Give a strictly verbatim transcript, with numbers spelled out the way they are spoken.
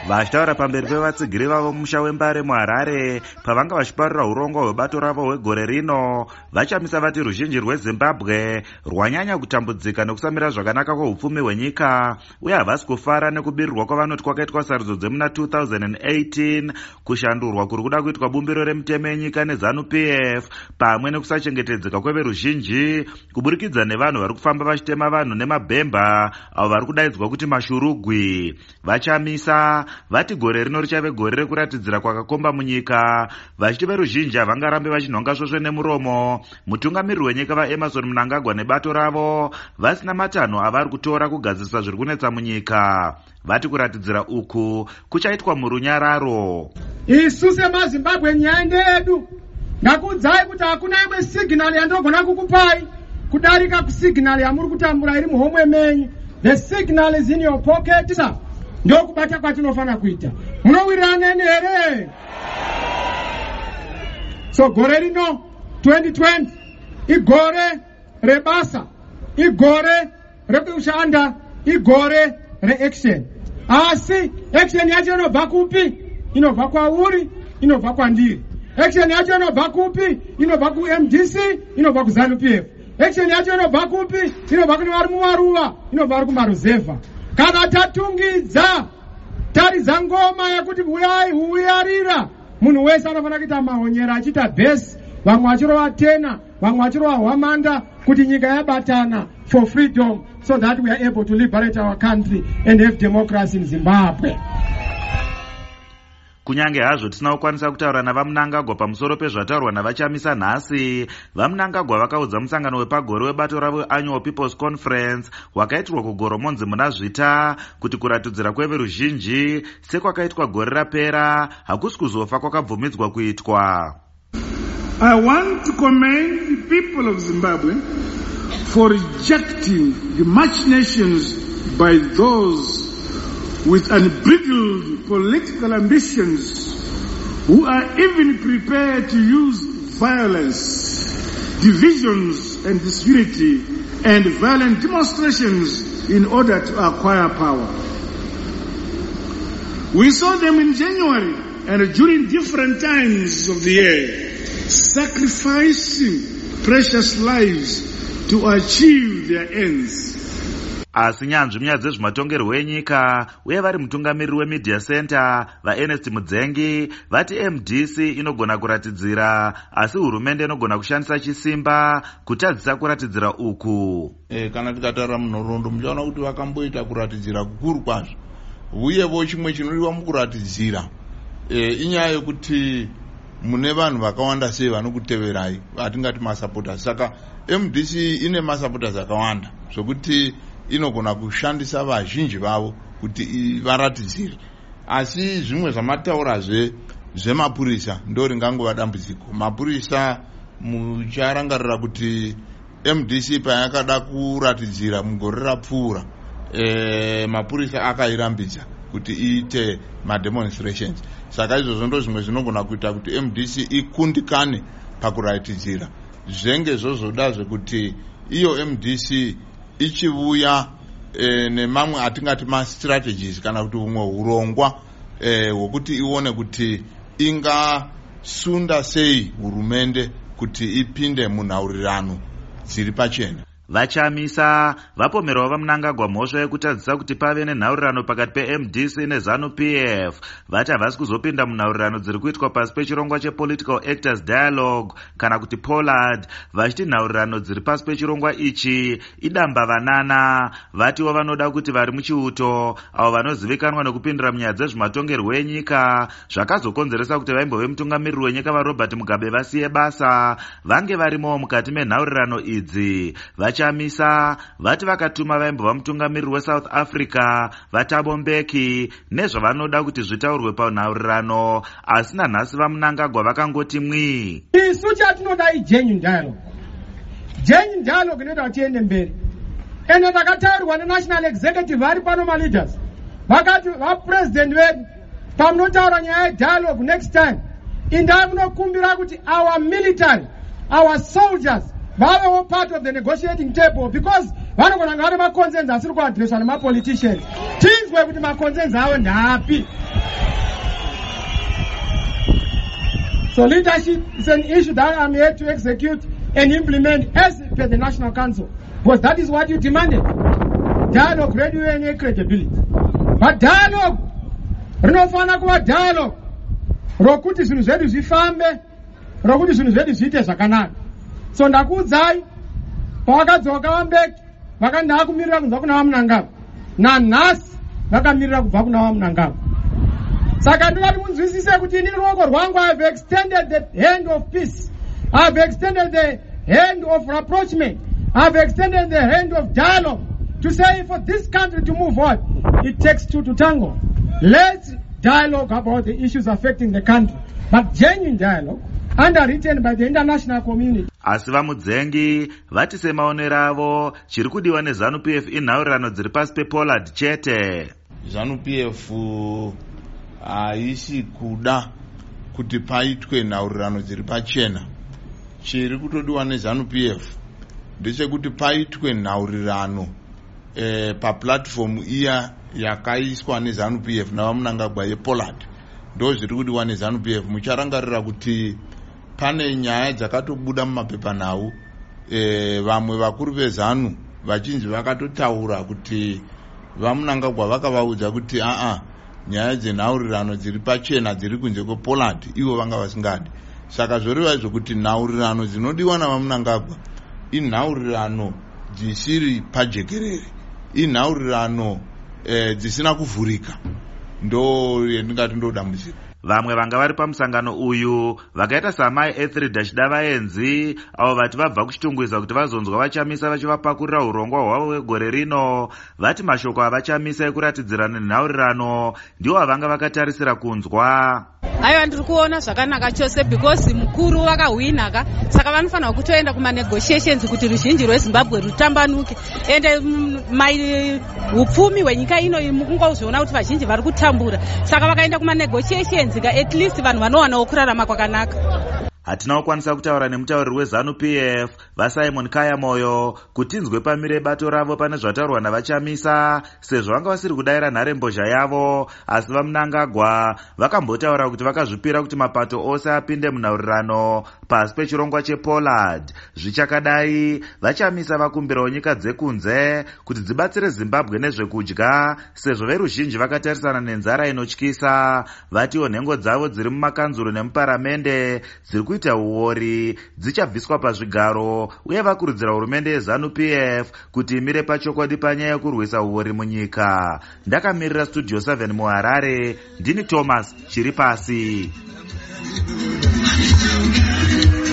vachitaura pamberi pevatsigiri vavo mumusha wembare muharare pavanga vachiparira urongo hwebato ravo hwegore rino. Vachamisa vati ruzhinji rwezimbabwe rwanyanya kutambudzika nekusamira zvakanaka kweupfumi hwenyika, uye havasi kufara nekubirirwa kwavanoti kwakaitwa sarudzo dzemuna two thousand eighteen, kushandurwa kuri kuda kuitwa bumbiro remutemo yenyika nezanu P F, pamwe nekusachengetedzeka kweveruzhinji kuburikidza nevanhu vari kufamba vachitema vanhu nemabhemba avo vari kudaidzwa kuti mashurugwi. Vachamisa vati gore rino richave gore rekuratidzira kwakakomba munyika, vachiti veruzhinji havangarambe vachinhonga svosve nemuromo mutungamiriri wenyika vaEmerson Mnangagwa nebato ravo vasina matanho avari kutora kugadzirisa zviri kunetsa munyika. Vati kuratidzira uku kuchaitwa murunyararo. Isu semaZimbabwe nyaya ndeyedu. Ndakuudzai kuti hakuna imwe signal yandogona kukupai kudarika kusignal yamuri kutambura iri muhomwe menyu. The signal is in your pocket, sir. Ndo kubata kwatinofana kuita. Munowirirana here? So gore rino twenty twenty igore rebasa, igore rekushanda, igore reaction. Asi action yacho inobva kupi? Inobva kwauri, inobva kwandiri. Action yacho inobva kupi? Inobva ku M D C, inobva ku ZANU P F. Action yacho inobva kupi? Inobva kune vari mumaruva, inobva vari kumaruzevha. Kana tatungidza taridza ngoma yakuti uyai uyarira, munhu wese anofana kuita mahonyera achita bhesi, vamwe vachirova tena, vamwe vachirova hwamanda, kuti nyika yabatana for freedom, so that we are able to liberate our country and have democracy in Zimbabwe. Kunyange hazvo tisina kukwanisa kutaura navaMnangagwa pamusoro pezvataurwa navachamisa nhasi, vaMnangagwa vakaudza musangano wepagore webato ravo Annual People's Conference wakaitirwa kuGoromonzi muna Zvita kuti kuratidzira kweveruzhinji sekwakaitwa gore rapera hakusi kuzofa kwakabvumidzwa kuitwa. I want to commend the people of Zimbabwe for rejecting the machinations by those with unbridled political ambitions who are even prepared to use violence, divisions and disunity and violent demonstrations in order to acquire power. We saw them in January and during different times of the year sacrificing precious lives to achieve their ends. Asi nyanzvi munyaya dzezvematongerwo enyika uye vari mutungamiriri wemedia center vaErnest Mudzengi vati M D C inogona kuratidzira, asi hurumende inogona kushandisa chisimba kutadzisa kuratidzira uku. E, kana tikataura munhoroondo muchaona kuti vakamboita kuratidzira kukuru kwazvo, uyevo chimwe chinodiwa mukuratidzira e, inyaya yekuti mune vanhu vakawanda sei vanokuteverai vatingati masupporters. Saka M D C ine masupporters akawanda zvokuti inogona kushandisa vazhinji vavo kuti varatidzire. Asi zvimwe zvamataurazve zvemapurisa ndo ringangova dambudziko. Mapurisa mucharangarira kuti M D C payakada kuratidzira mugore rapfuura, e, mapurisa akairambidza kuti iite mademonstrations. Saka izvozvo ndo zvimwe zvinogona kuita kuti M D C ikundikane pakuratidzira. Zvenge zvozoda zvekuti iyo M D C ichivuya e, nemamwe atingati ma-strategies kana kuti umwe urongwa hwokuti e, ione kuti ingasunda sei hurumende kuti ipinde munhaurirano dziri pachena. Vachamisa vapomerawo vaMnangagwa mhosva yekutadzisa kuti pave nenhaurirano pakati pe-M D C nezanu P F. Vati havasi kuzopinda munhaurirano dziri kuitwa pasi pechirongwa chePolitical Actors Dialogue kana kuti Pollard, vachiti nhaurirano dziri pasi pechirongwa ichi idamba vanana. Vatiwo vanoda kuti vari muchiuto avo vanozivikanwa nekupindira munyaya dzezvematongerwo enyika zvakazokonzeresa kuti vaimbove mutungamiriri wenyika vaRobert Mugabe vasiye basa vange varimowo mukati menhaurirano idzi. Vachamisa vati vakatuma vaimbova mutungamiriri weSouth Africa vaThabo Mbeki nezvavanoda kuti zvitaurwe panhaurirano, asi nanhasi vaMnangagwa vakangoti mwi. Isu chatinoda igenuine dialogue. Genuine dialogue inoita kuti tiende mberi. Ende takataurirwa neNational Executive vari pano maleaders vakati vapresident vedu pamunotaura nyaya yedialogue next time indai munokumbira kuti our military, our soldiers vavewo part of the negotiating table, because vanogona ngave maconcerns asiri kuadreswa nemapoliticians. Tinzwe kuti maconcerns avo ndapi. So leadership is an issue that I'm here to execute and implement as per the National Council, because that is what you demanded. Dialogue ready and credibility. But dialogue, rinofana kuva dialogue, rokuti zvinhu zvedu zvifambe, rokuti zvinhu zvedu zviite zvakanaka. So ndakuudzai, pavakadzoka vambeki, vakanda kumirira kubva kuna vamunangava. Nanhasi vakamirira kubva kuna vamunangava. Saka ndingati munzwisise kuti ini ruoko rwangu I have extended the hand of peace. I have extended the hand of rapprochement. I have extended the hand of dialogue to say for this country to move on, it takes two to tango. Let's dialogue about the issues affecting the country, but genuine dialogue underwritten by the international community. Asi vamudzengi vati semaonero avo chiri kudiwa neZANU P F inhaurirano dziri pasi pePollard chete. ZANU P F haisi kuda kuti paitwe nhaurirano dziri pachena. Chiri kutodiwa neZANU P F ndechekuti paitwe nhaurirano eh, paplatform iya yakaiswa neZANU P F navamunangagwa yePollard. Ndo zviri kudiwa neZANU P F. Mucharangarira kuti pane nyaya dzakatobuda mumapepanhau, eh, vamwe vakuru vezANU vachinji vakatotaura kuti vamunangagwa vakavaudza kuti aa nyaya dzenhaurirano dziri pachena dziri kunze kwePollard ivo vanga vasingadi. Saka zvoreva izvo kuti nhaurirano dzinodiwa navamunangagwa inhaurirano dzisiri pajekerere, inhaurirano eh, dzisina kuvhurika. Ndo ndingati ndo dambudziko. Vamwe vanga vari pamusangano uyu vakaita samai Ethridha Chidavaenzi avo vati vabva kuchitungwiza kuti vazonzwa vachamisa vachivapakurira urongwa hwavo hwegore rino, vati mashoko avachamisa ekuratidzirana nenhaurirano ndiwo avanga vakatarisira kunzwa. Aiwa, ndiri kuona zvakanaka chose because mukuru vakahwinaka, saka vanofanira kutoenda kuma negotiations kuti ruzhinji rweZimbabwe rutambanuke. Ende mai upfumi hwenyika ino ungozviona kuti vazhinji vari kutambura, saka vakaenda kuma negotiations ka at least vanhu vanowanawo kurarama kwakanaka. Hatina kukwanisa kutaura nemutauriri weZANU P F vaSimon Kayamoyo kuti inzwe pamire bato ravo pane zvataurwa navachamisa, sezvo vanga vasiri kudayira nharembozha yavo. Asi vamunangagwa vakambotaura kuti vakazvipira kuti mapato ose apinde munhaurirano pasi pechirongwa chePollard. Zvichakadai vachamisa vakumbirawo nyika dzekunze kuti dzibatsire Zimbabwe nezvekudya, sezvo veruzhinji vakatarisana nenzara inotyisa. Vatiwo nhengo dzavo dziri mumakanzuro nemuparamende dziri kuita uori dzichabviswa pazvigaro, uye vakurudzira hurumende yeZANU P F kuti imire pachokwadi panyaya yekurwisa uori munyika. Ndakamirira Studio seven muHarare, ndini Thomas Chiripasi.